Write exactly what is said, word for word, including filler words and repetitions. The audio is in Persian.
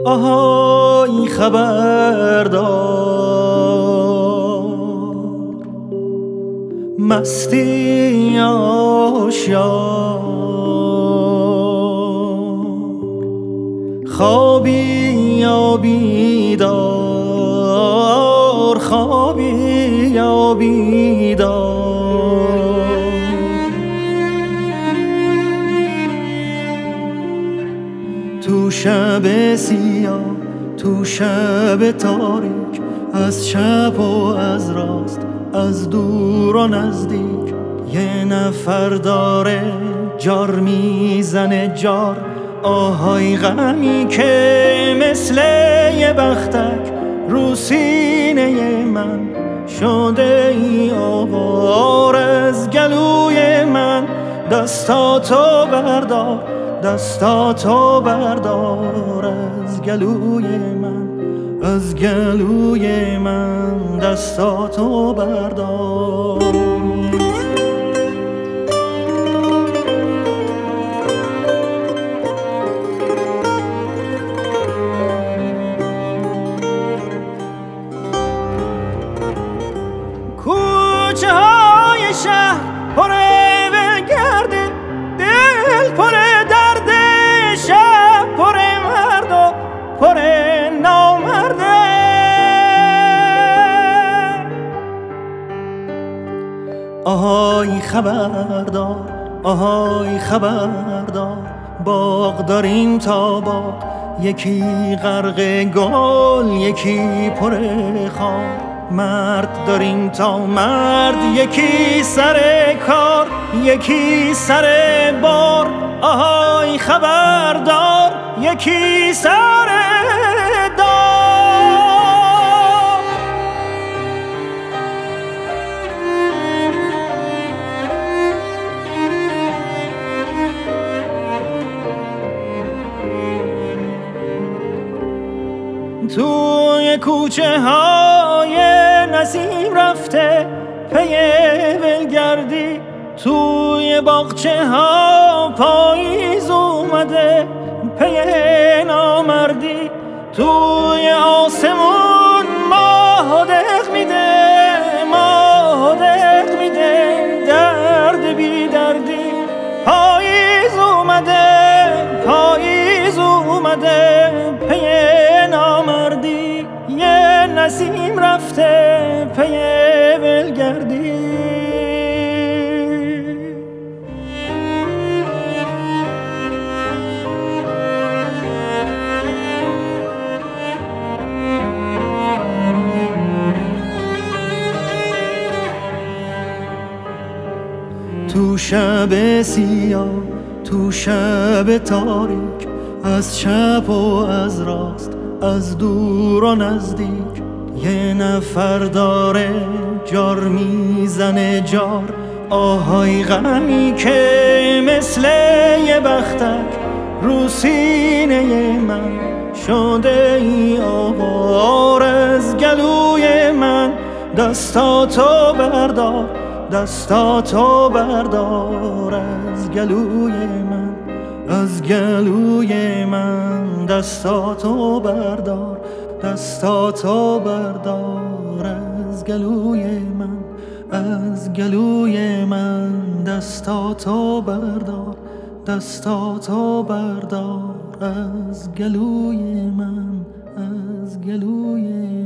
آهای خبردار، مستی آشیار، خوابی یا بیدار، خوابی یا بیدار. تو شب سیاه، تو شب تاریک، از چپ و از راست، از دور و نزدیک، یه نفر داره جار میزنه جار. آهای غمی که مثل یه بختک رو سینه من شده ای آوار. از گلوی من دستاتو بردار، دستاتو بردار. از گلوی من، از گلوی من دستاتو بردار. کوچه های شهر پره گرده، دل پره درد، شب پره مرد و پره نامرده. آهای خبردار، آهای خبردار، باغ داریم تا باغ، یکی غرق گل یکی پره خار. مرد داریم تا مرد، یکی سر کار یکی سر بار. آهای خبردار، یکی سر دار. توی کوچه های نسیم رفته پی ولگردی، توی باغچه ها پاییز اومده پی نامردی. توی آسمون ماه دق میده، ماه دق میده درد بی دردی. پاییز اومده، پاییز اومده پی نامردی. یه نسیم رفته پی ولگردی. تو شب سیاه، تو شب تاریک، از چپ و از راست، از دور و نزدیک، یه نفر داره جار میزنه جار. آهای غمی که مثل یه بختک رو سینه من شده ای آوار. از گلوی من دستاتو بردار، دستاتو بردار. از گلوی من، از گلوی من دستاتو بردار، دستاتو بردار. از گلوی من، از گلوی من دستاتو بردار، دستاتو بردار. از گلوی من، از گلوی